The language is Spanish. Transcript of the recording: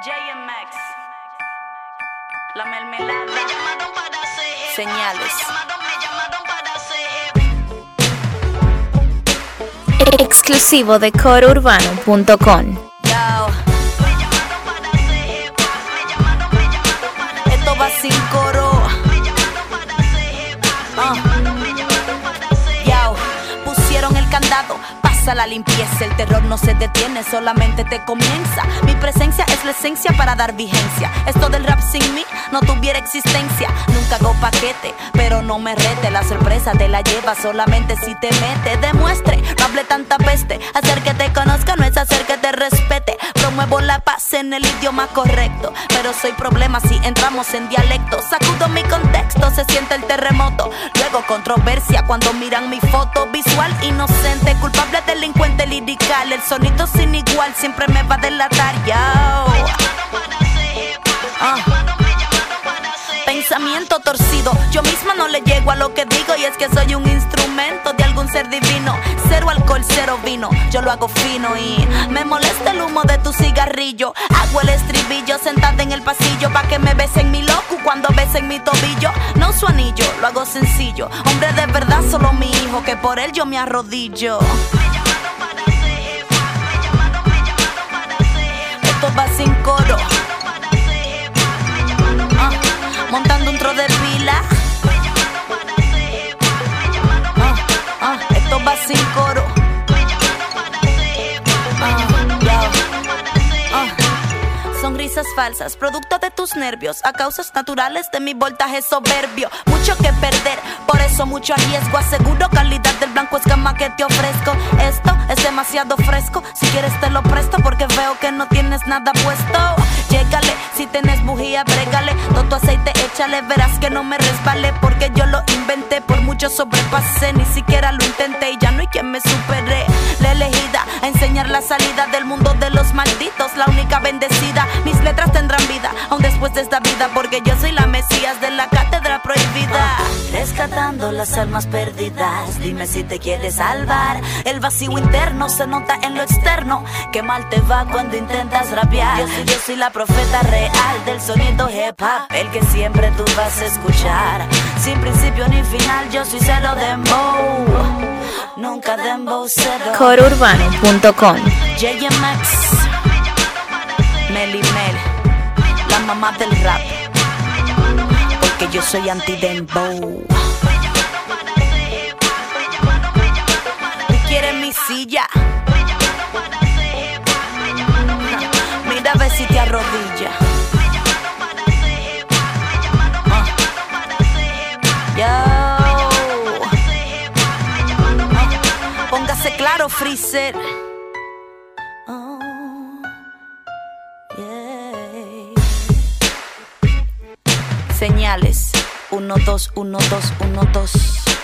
JMX, la mermelada, señales. Exclusivo de corourbano.com. Esto va sin coro. Pusieron el candado, pasa la limpieza. El terror no se detiene, solamente te comienza. Mi presencia es la esencia para dar vigencia. Esto del rap sin mí no tuviera existencia. Nunca hago paquete, pero no me rete. La sorpresa te la llevas solamente si te mete. Demuestre, no hable tanta peste. Hacer que te conozca no es hacer que te respete. Promuevo la paz en el idioma correcto, pero soy problema si entramos en dialecto. Sacudo mi contexto, se siente el terremoto. Luego controversia cuando miran mi foto. Visual inocente, culpable delincuente lirical. El sonido sin igual siempre me va a delatar, Pensamiento torcido, yo misma no le llego a lo que digo. Y es que soy un instrumento de algún ser divino. Cero alcohol, cero vino, yo lo hago fino. Y me molesta el humo de tu cigarrillo. Hago el estribillo sentada en el pasillo pa' que me besen mi loco cuando besen mi tobillo. No uso anillo, lo hago sencillo. Hombre de verdad solo mi hijo, que por él yo me arrodillo. Esto va sin coro. Montando un tro de pila. Esto va sin coro. Sonrisas falsas, producto de tus nervios, a causas naturales de mi voltaje soberbio. Mucho que perder, por eso mucho riesgo. Aseguro calidad del blanco escama que te ofrezco. Esto es demasiado fresco, si quieres te lo presto porque veo que no tienes nada puesto. Llégale, si tienes bujía, brégale. Todo tu aceite échale, verás que no me resbale. Porque yo lo inventé, por mucho sobrepasé. Ni siquiera lo intenté y ya no hay quien me supere. La elegida, a enseñar la salida del mundo de los malditos. La única bendecida, mis letras tendrán vida aún después de esta vida, porque yo soy la mesías de la cátedra prohibida. Rescatando las almas perdidas, dime si te quieres salvar. El vacío interno se nota en lo externo. Qué mal te va cuando intentas rapear. Yo soy la profeta real del sonido hip hop, el que siempre tú vas a escuchar. Sin principio ni final, yo soy cero dembow. Nunca dembow cero. corourbano.com. JMX, Mel, la mamá del rap, porque yo soy anti-dembow. ¿Tú quieres mi silla? Mira a ver si te arrodilla. Póngase claro, Freezer. Señales, 1, 2, 1, 2, 1, 2.